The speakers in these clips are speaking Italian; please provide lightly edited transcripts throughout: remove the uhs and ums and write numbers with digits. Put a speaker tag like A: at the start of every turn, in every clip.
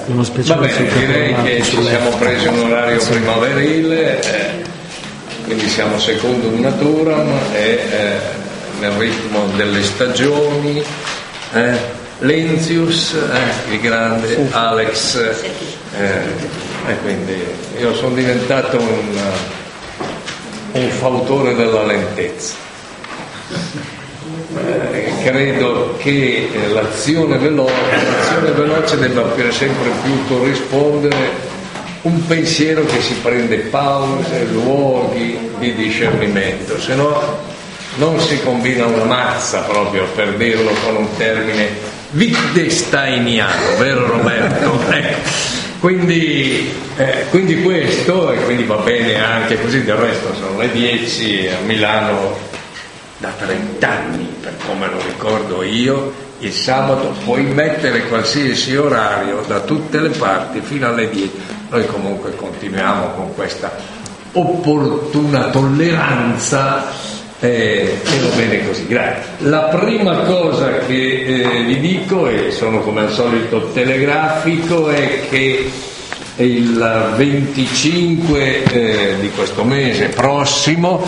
A: uno speciale.
B: Va bene, direi che ci siamo presi un orario primaverile, quindi siamo secondo un naturam e nel ritmo delle stagioni. Lenzius, il grande Alex, e quindi io sono diventato un fautore della lentezza. Credo che l'azione veloce debba sempre più corrispondere un pensiero che si prende pause, luoghi di discernimento, se no non si combina una mazza, proprio per dirlo con un termine wittgensteiniano, vero Roberto? Quindi questo, e quindi va bene anche così. Del resto sono le 10 a Milano da 30 anni, per come lo ricordo io, il sabato puoi mettere qualsiasi orario da tutte le parti fino alle 10. Noi comunque continuiamo con questa opportuna tolleranza. E va bene così, grazie. La prima cosa che vi dico, e sono come al solito telegrafico, è che il 25 di questo mese prossimo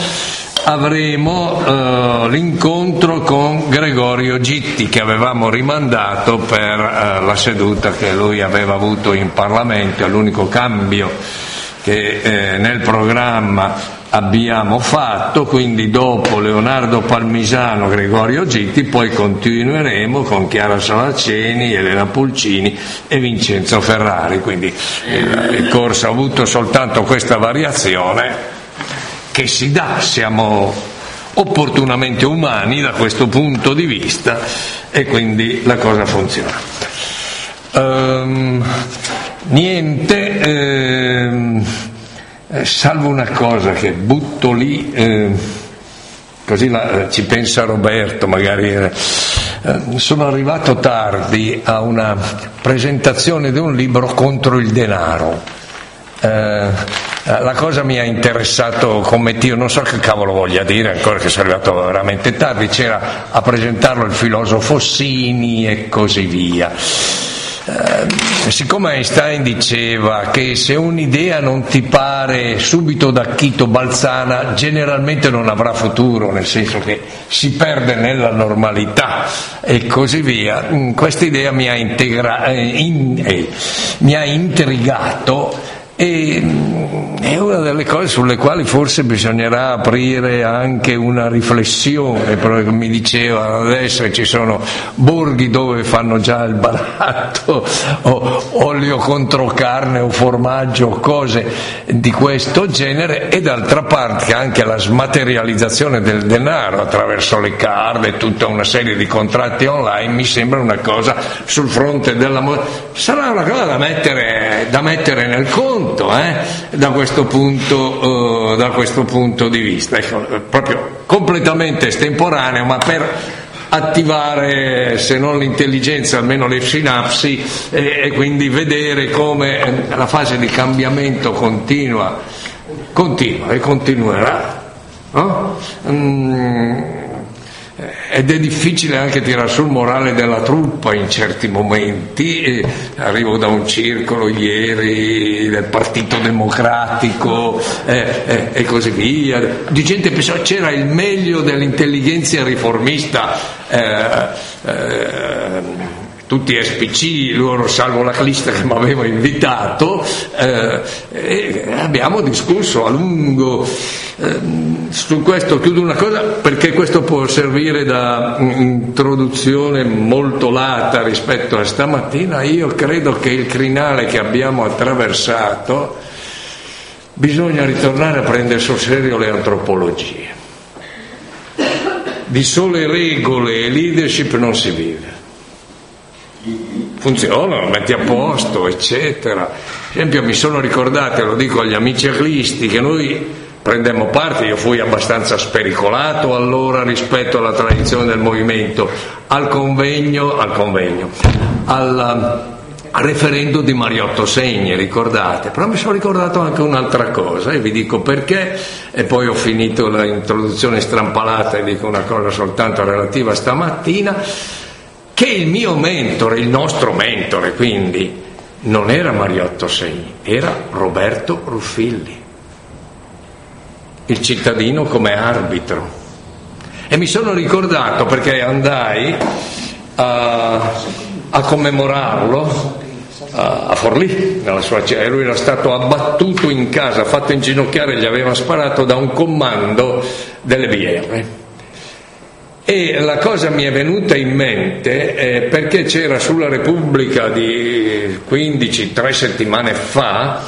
B: avremo l'incontro con Gregorio Gitti, che avevamo rimandato per la seduta che lui aveva avuto in Parlamento. È l'unico cambio che nel programma abbiamo fatto, quindi dopo Leonardo Palmisano, Gregorio Gitti, poi continueremo con Chiara Saraceni, Elena Pulcini e Vincenzo Ferrari, quindi il corso ha avuto soltanto questa variazione che si dà, siamo opportunamente umani da questo punto di vista e quindi la cosa funziona. Salvo una cosa che butto lì, così ci pensa Roberto, magari sono arrivato tardi a una presentazione di un libro contro il denaro. La cosa mi ha interessato come Dio, non so che cavolo voglia dire, ancora che sono arrivato veramente tardi. C'era a presentarlo il filosofo Sini e così via. Siccome Einstein diceva che se un'idea non ti pare subito d'acchito balzana, generalmente non avrà futuro, nel senso che si perde nella normalità e così via, questa idea mi ha intrigato. E è una delle cose sulle quali forse bisognerà aprire anche una riflessione, perché mi diceva adesso ci sono borghi dove fanno già il baratto o olio contro carne o formaggio, cose di questo genere, e d'altra parte anche la smaterializzazione del denaro attraverso le card e tutta una serie di contratti online mi sembra una cosa sul fronte della sarà una cosa da mettere nel conto. Da questo punto di vista, proprio completamente estemporaneo, ma per attivare se non l'intelligenza almeno le sinapsi e quindi vedere come la fase di cambiamento continua e continuerà, no? Ed è difficile anche tirare sul morale della truppa in certi momenti. Arrivo da un circolo ieri del Partito Democratico e così via, di gente pensava c'era il meglio dell'intelligenza riformista, tutti SPC, loro salvo la lista che mi aveva invitato, e abbiamo discusso a lungo su questo. Chiudo una cosa perché questo può servire da introduzione molto lata rispetto a stamattina. Io credo che il crinale che abbiamo attraversato bisogna ritornare a prendere sul serio le antropologie. Di sole regole e leadership non si vive. Funzionano, metti a posto, eccetera. Per esempio mi sono ricordato, lo dico agli amici aglisti, che noi prendemmo parte, io fui abbastanza spericolato allora rispetto alla tradizione del movimento, al referendum di Mariotto Segni, ricordate? Però mi sono ricordato anche un'altra cosa e vi dico perché, e poi ho finito l'introduzione strampalata e dico una cosa soltanto relativa stamattina, che il mio mentore, il nostro mentore quindi, non era Mariotto Segni, era Roberto Ruffilli, il cittadino come arbitro. E mi sono ricordato perché andai a commemorarlo a Forlì, nella sua, lui era stato abbattuto in casa, fatto inginocchiare, gli aveva sparato da un comando delle BR. E la cosa mi è venuta in mente perché c'era sulla Repubblica di 3 settimane fa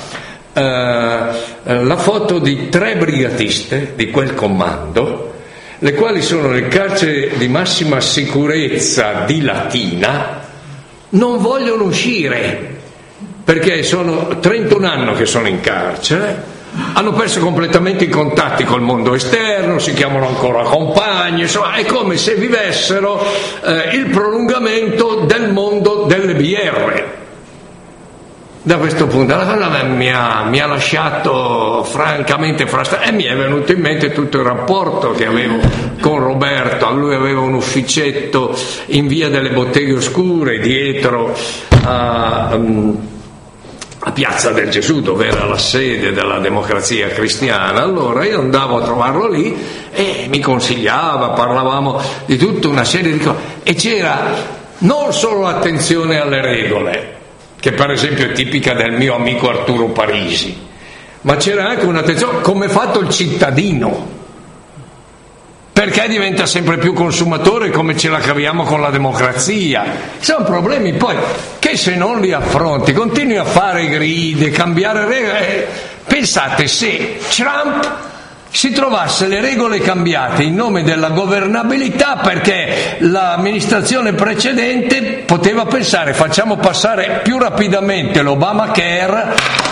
B: la foto di 3 brigatiste di quel comando, le quali sono nel carcere di massima sicurezza di Latina, non vogliono uscire perché sono 31 anni che sono in carcere, hanno perso completamente i contatti col mondo esterno, si chiamano ancora compagni, insomma è come se vivessero il prolungamento del mondo delle BR. Da questo punto la cosa mi ha lasciato francamente frastato, e mi è venuto in mente tutto il rapporto che avevo con Roberto. Lui aveva un ufficetto in via delle Botteghe Oscure, dietro a Piazza del Gesù, dove era la sede della Democrazia Cristiana. Allora io andavo a trovarlo lì e mi consigliava, parlavamo di tutta una serie di cose, e c'era non solo attenzione alle regole, che per esempio è tipica del mio amico Arturo Parisi, ma c'era anche un'attenzione come è fatto il cittadino, perché diventa sempre più consumatore, come ce la caviamo con la democrazia. Sono problemi poi che se non li affronti continui a fare gride, cambiare regole. Pensate se Trump si trovasse le regole cambiate in nome della governabilità, perché l'amministrazione precedente poteva pensare facciamo passare più rapidamente l'Obamacare,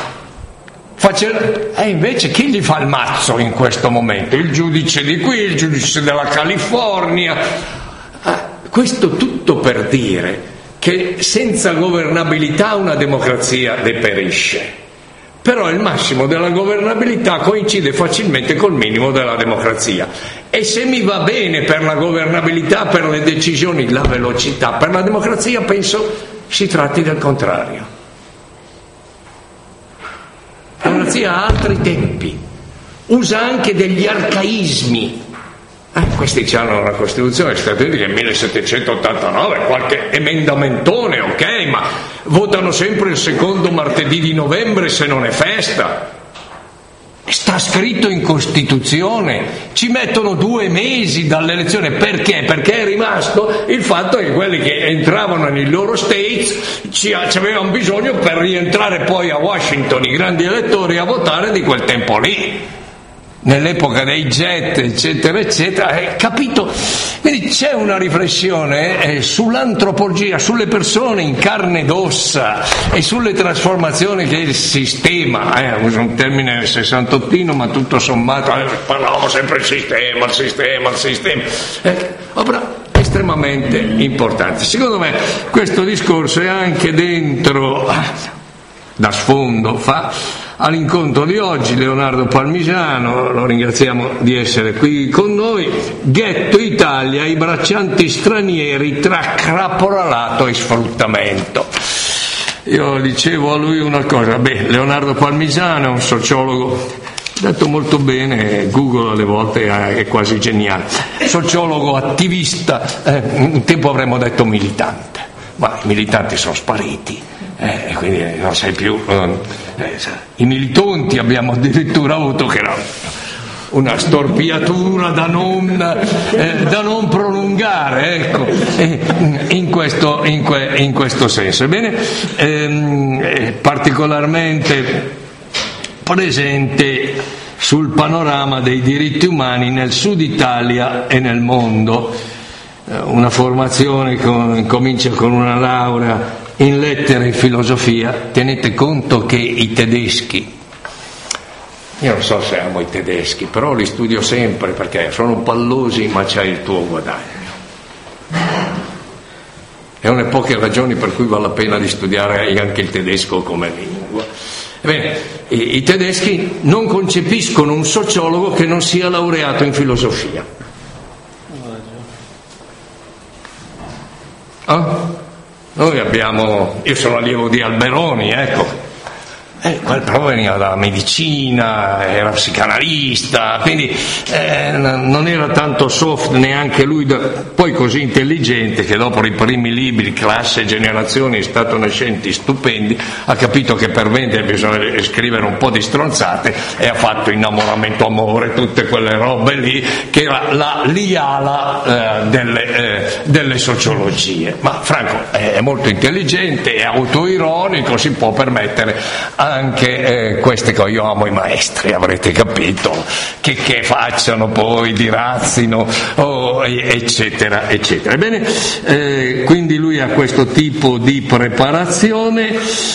B: e invece chi gli fa il mazzo in questo momento? Il giudice di qui, il giudice della California. Questo tutto per dire che senza governabilità una democrazia deperisce. Però il massimo della governabilità coincide facilmente col minimo della democrazia. E se mi va bene per la governabilità, per le decisioni, la velocità, per la democrazia penso si tratti del contrario. La democrazia ha altri tempi, usa anche degli arcaismi. Questi hanno una Costituzione degli Stati Uniti che è 1789, qualche emendamentone, ok, ma votano sempre il secondo martedì di novembre se non è festa. Sta scritto in Costituzione, ci mettono 2 mesi dall'elezione. Perché? Perché è rimasto il fatto che quelli che entravano nei loro states ci avevano bisogno per rientrare poi a Washington, i grandi elettori, a votare di quel tempo lì, nell'epoca dei jet, eccetera, eccetera. Capito? Quindi c'è una riflessione sull'antropologia, sulle persone in carne ed ossa e sulle trasformazioni che il sistema, uso un termine sessantottino, ma tutto sommato parlavamo sempre il sistema, opera estremamente importante. Secondo me questo discorso è anche dentro, da sfondo, all'incontro di oggi Leonardo Palmisano, lo ringraziamo di essere qui con noi. Ghetto Italia, i braccianti stranieri tra caporalato e sfruttamento. Io dicevo a lui una cosa, Leonardo Palmisano è un sociologo, detto molto bene, Google alle volte è quasi geniale, sociologo attivista, un tempo avremmo detto militante, ma i militanti sono spariti. Quindi non sai più, i militonti abbiamo addirittura avuto, che era una storpiatura da non prolungare, ecco, in questo senso. Ebbene, particolarmente presente sul panorama dei diritti umani nel Sud Italia e nel mondo. Una formazione che comincia con una laurea in lettere e filosofia. Tenete conto che i tedeschi, io non so se amo i tedeschi, però li studio sempre perché sono pallosi, ma c'è il tuo guadagno. È una delle poche ragioni per cui vale la pena di studiare anche il tedesco come lingua. Ebbene, i tedeschi non concepiscono un sociologo che non sia laureato in filosofia. io sono allievo di Alberoni, ecco. Quel però veniva dalla medicina, era psicanalista, quindi non era tanto soft neanche lui, poi così intelligente che dopo i primi libri, Classe e Generazioni statunascenti stupendi, ha capito che per vendere bisogna scrivere un po' di stronzate e ha fatto Innamoramento, Amore, tutte quelle robe lì, che era la liala delle sociologie. Ma Franco è molto intelligente, è autoironico, si può permettere anche queste cose. Io amo i maestri, avrete capito, che facciano poi, dirazzino, eccetera eccetera. Ebbene, quindi lui ha questo tipo di preparazione,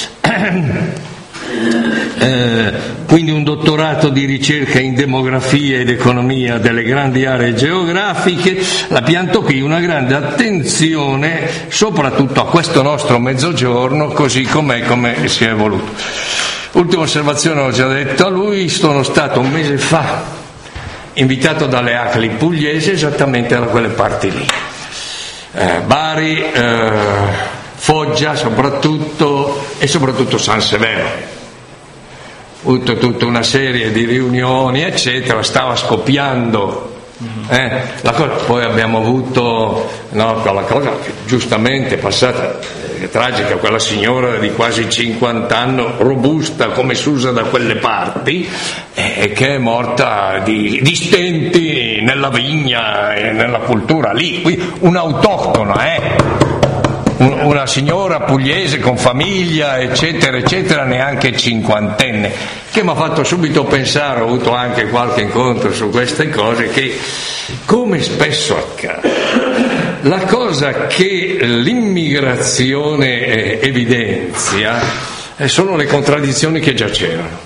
B: quindi un dottorato di ricerca in demografia ed economia delle grandi aree geografiche. La pianto qui, una grande attenzione soprattutto a questo nostro mezzogiorno così com'è, come si è evoluto. Ultima osservazione, ho già detto a lui, sono stato un mese fa invitato dalle ACLI pugliesi esattamente da quelle parti lì, Bari, Foggia soprattutto, e soprattutto San Severo. Ho avuto tutta una serie di riunioni eccetera, stava scoppiando la cosa. Poi abbiamo avuto quella cosa che giustamente è passata, tragica, quella signora di quasi 50 anni, robusta come si usa da quelle parti, che è morta di stenti nella vigna e nella cultura lì, qui un'autoctona, una signora pugliese con famiglia eccetera eccetera, neanche cinquantenne, che mi ha fatto subito pensare, ho avuto anche qualche incontro su queste cose, che come spesso accade, la cosa che l'immigrazione evidenzia sono le contraddizioni che già c'erano.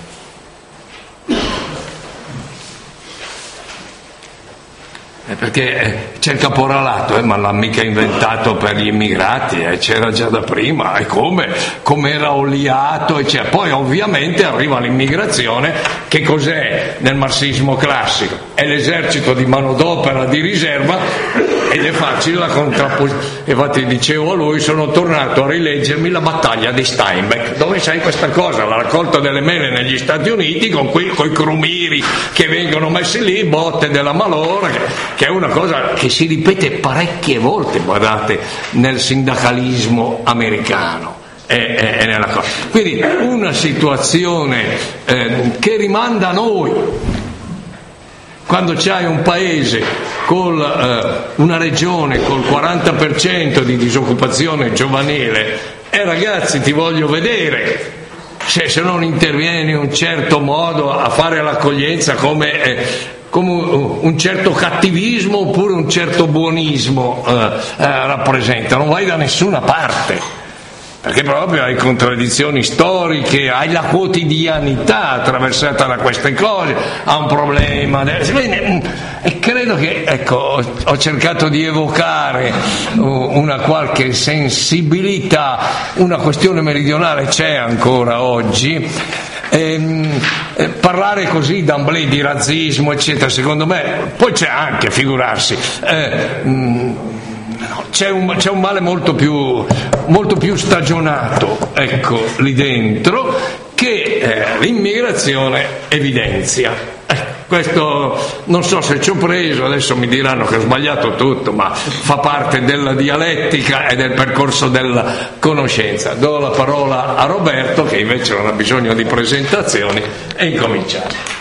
B: Perché c'è il caporalato, ma l'ha mica inventato per gli immigrati, c'era già da prima, e come era oliato, eccetera. Poi ovviamente arriva l'immigrazione, che cos'è nel marxismo classico? È l'esercito di manodopera di riserva, ed è facile la contrapposizione. Infatti dicevo a lui, sono tornato a rileggermi la battaglia di Steinbeck, dove sai questa cosa, la raccolta delle mele negli Stati Uniti, con i crumiri che vengono messi lì, botte della malora, che è una cosa che si ripete parecchie volte, guardate, nel sindacalismo americano. È nella cosa. Quindi una situazione che rimanda a noi. Quando c'hai un paese con una regione col 40% di disoccupazione giovanile, ragazzi, ti voglio vedere se non intervieni in un certo modo a fare l'accoglienza come un certo cattivismo oppure un certo buonismo rappresenta. Non vai da nessuna parte, perché proprio hai contraddizioni storiche, hai la quotidianità attraversata da queste cose, ha un problema. E credo che, ecco, ho cercato di evocare una qualche sensibilità, una questione meridionale c'è ancora oggi. Parlare così d'amblè di razzismo eccetera, secondo me, poi c'è anche, figurarsi, c'è un male molto più stagionato, ecco, lì dentro, che l'immigrazione evidenzia. Questo non so se ci ho preso, adesso mi diranno che ho sbagliato tutto, ma fa parte della dialettica e del percorso della conoscenza. Do la parola a Roberto, che invece non ha bisogno di presentazioni, e incominciamo.